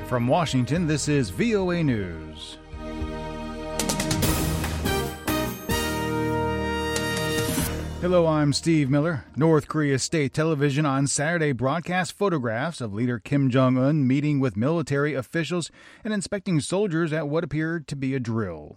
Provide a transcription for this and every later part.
From Washington, this is VOA News. Hello, I'm Steve Miller. North Korea State Television on Saturday broadcast photographs of leader Kim Jong-un meeting with military officials and inspecting soldiers at what appeared to be a drill.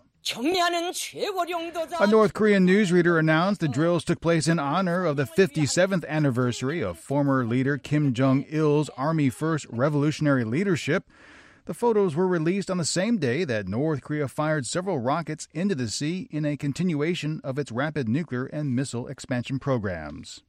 A North Korean newsreader announced the drills took place in honor of the 57th anniversary of former leader Kim Jong-il's Army First Revolutionary Leadership. The photos were released on the same day that North Korea fired several rockets into the sea in a continuation of its rapid nuclear and missile expansion programs.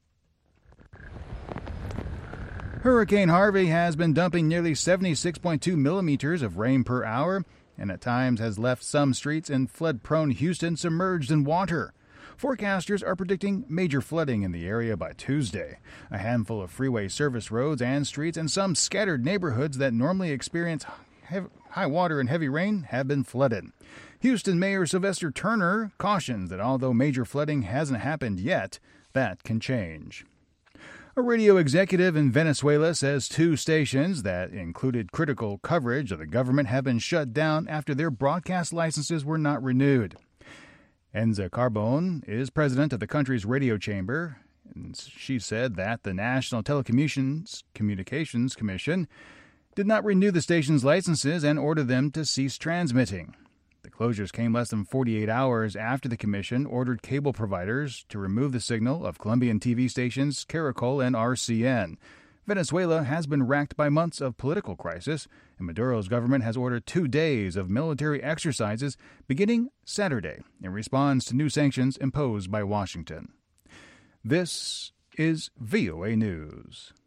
Hurricane Harvey has been dumping nearly 76.2 millimeters of rain per hour and at times has left some streets in flood-prone Houston submerged in water. Forecasters are predicting major flooding in the area by Tuesday. A handful of freeway service roads and streets and some scattered neighborhoods that normally experience high water and heavy rain have been flooded. Houston Mayor Sylvester Turner cautions that although major flooding hasn't happened yet, that can change. A radio executive in Venezuela says 2 stations that included critical coverage of the government have been shut down after their broadcast licenses were not renewed. Enza Carbone is president of the country's radio chamber, and she said that the National Telecommunications Commission did not renew the station's licenses and ordered them to cease transmitting. The closures came less than 48 hours after the commission ordered cable providers to remove the signal of Colombian TV stations Caracol and RCN. Venezuela has been racked by months of political crisis, and Maduro's government has ordered 2 days of military exercises beginning Saturday in response to new sanctions imposed by Washington. This is VOA News.